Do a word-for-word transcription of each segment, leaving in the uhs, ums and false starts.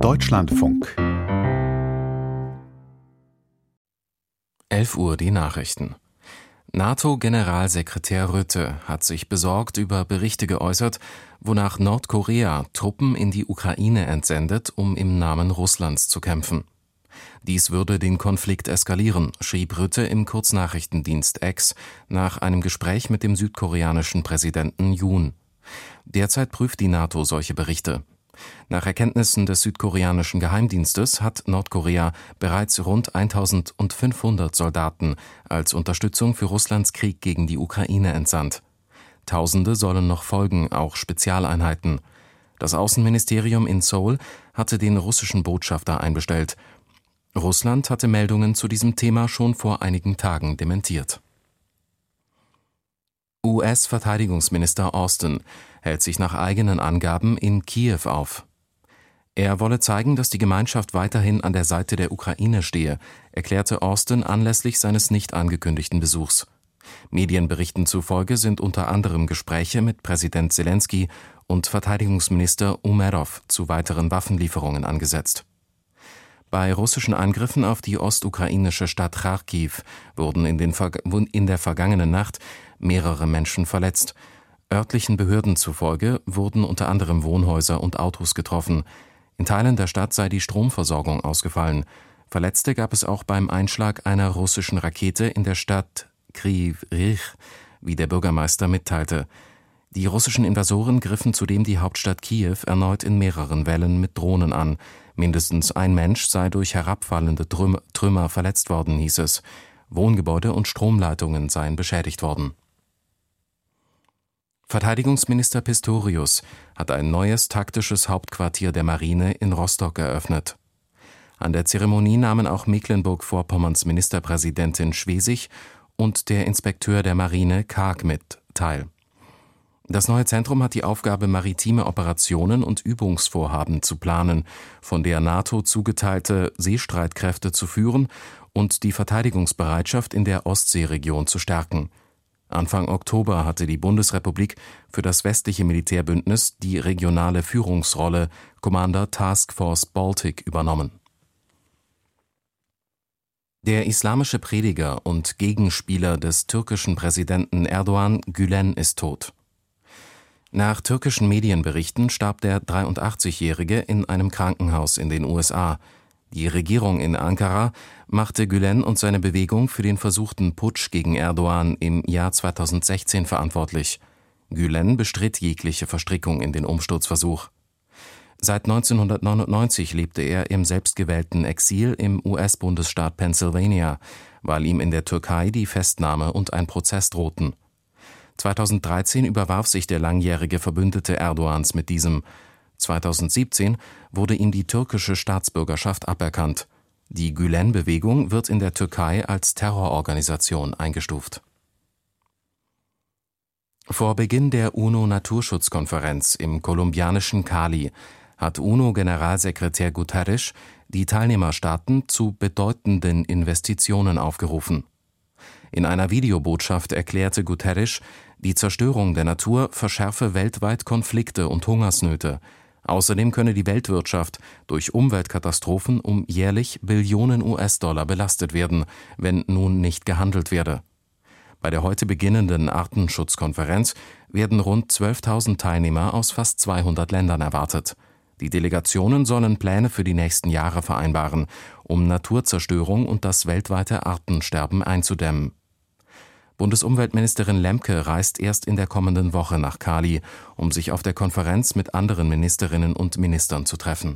Deutschlandfunk. elf Uhr die Nachrichten. NATO-Generalsekretär Rutte hat sich besorgt über Berichte geäußert, wonach Nordkorea Truppen in die Ukraine entsendet, um im Namen Russlands zu kämpfen. Dies würde den Konflikt eskalieren, schrieb Rutte im Kurznachrichtendienst X nach einem Gespräch mit dem südkoreanischen Präsidenten Yoon. Derzeit prüft die NATO solche Berichte. Nach Erkenntnissen des südkoreanischen Geheimdienstes hat Nordkorea bereits rund eintausendfünfhundert Soldaten als Unterstützung für Russlands Krieg gegen die Ukraine entsandt. Tausende sollen noch folgen, auch Spezialeinheiten. Das Außenministerium in Seoul hatte den russischen Botschafter einbestellt. Russland hatte Meldungen zu diesem Thema schon vor einigen Tagen dementiert. U S-Verteidigungsminister Austin hält sich nach eigenen Angaben in Kiew auf. Er wolle zeigen, dass die Gemeinschaft weiterhin an der Seite der Ukraine stehe, erklärte Austin anlässlich seines nicht angekündigten Besuchs. Medienberichten zufolge sind unter anderem Gespräche mit Präsident Selenskyj und Verteidigungsminister Umerov zu weiteren Waffenlieferungen angesetzt. Bei russischen Angriffen auf die ostukrainische Stadt Charkiw wurden in, den Ver- in der vergangenen Nacht mehrere Menschen verletzt. Örtlichen Behörden zufolge wurden unter anderem Wohnhäuser und Autos getroffen. In Teilen der Stadt sei die Stromversorgung ausgefallen. Verletzte gab es auch beim Einschlag einer russischen Rakete in der Stadt Kryvyj Rih, wie der Bürgermeister mitteilte. Die russischen Invasoren griffen zudem die Hauptstadt Kiew erneut in mehreren Wellen mit Drohnen an. Mindestens ein Mensch sei durch herabfallende Trüm- Trümmer verletzt worden, hieß es. Wohngebäude und Stromleitungen seien beschädigt worden. Verteidigungsminister Pistorius hat ein neues taktisches Hauptquartier der Marine in Rostock eröffnet. An der Zeremonie nahmen auch Mecklenburg-Vorpommerns Ministerpräsidentin Schwesig und der Inspekteur der Marine Karg mit teil. Das neue Zentrum hat die Aufgabe, maritime Operationen und Übungsvorhaben zu planen, von der NATO zugeteilte Seestreitkräfte zu führen und die Verteidigungsbereitschaft in der Ostseeregion zu stärken. Anfang Oktober hatte die Bundesrepublik für das westliche Militärbündnis die regionale Führungsrolle Commander Task Force Baltic übernommen. Der islamische Prediger und Gegenspieler des türkischen Präsidenten Erdogan, Gülen, ist tot. Nach türkischen Medienberichten starb der dreiundachtzigjährige in einem Krankenhaus in den U S A. Die Regierung in Ankara machte Gülen und seine Bewegung für den versuchten Putsch gegen Erdogan im Jahr zweitausendsechzehn verantwortlich. Gülen bestritt jegliche Verstrickung in den Umsturzversuch. Seit neunzehnhundertneunundneunzig lebte er im selbstgewählten Exil im U S-Bundesstaat Pennsylvania, weil ihm in der Türkei die Festnahme und ein Prozess drohten. zweitausenddreizehn überwarf sich der langjährige Verbündete Erdogans mit diesem. zweitausendsiebzehn wurde ihm die türkische Staatsbürgerschaft aberkannt. Die Gülen-Bewegung wird in der Türkei als Terrororganisation eingestuft. Vor Beginn der UNO-Naturschutzkonferenz im kolumbianischen Cali hat UNO-Generalsekretär Guterres die Teilnehmerstaaten zu bedeutenden Investitionen aufgerufen. In einer Videobotschaft erklärte Guterres, die Zerstörung der Natur verschärfe weltweit Konflikte und Hungersnöte. Außerdem könne die Weltwirtschaft durch Umweltkatastrophen um jährlich Billionen U S-Dollar belastet werden, wenn nun nicht gehandelt werde. Bei der heute beginnenden Artenschutzkonferenz werden rund zwölftausend Teilnehmer aus fast zweihundert Ländern erwartet. Die Delegationen sollen Pläne für die nächsten Jahre vereinbaren, um Naturzerstörung und das weltweite Artensterben einzudämmen. Bundesumweltministerin Lemke reist erst in der kommenden Woche nach Cali, um sich auf der Konferenz mit anderen Ministerinnen und Ministern zu treffen.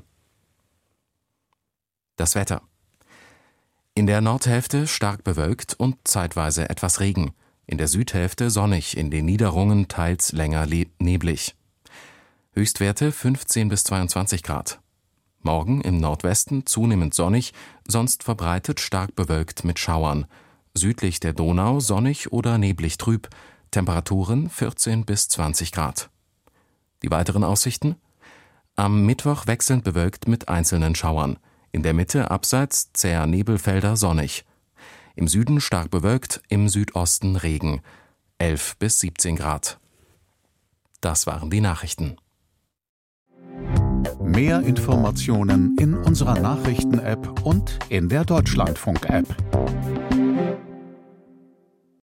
Das Wetter. In der Nordhälfte stark bewölkt und zeitweise etwas Regen. In der Südhälfte sonnig, in den Niederungen teils länger neblig. Höchstwerte fünfzehn bis zweiundzwanzig Grad. Morgen im Nordwesten zunehmend sonnig, sonst verbreitet stark bewölkt mit Schauern. Südlich der Donau sonnig oder neblig trüb, Temperaturen vierzehn bis zwanzig Grad. Die weiteren Aussichten? Am Mittwoch wechselnd bewölkt mit einzelnen Schauern. In der Mitte abseits zäher Nebelfelder sonnig. Im Süden stark bewölkt, im Südosten Regen. elf bis siebzehn Grad. Das waren die Nachrichten. Mehr Informationen in unserer Nachrichten-App und in der Deutschlandfunk-App.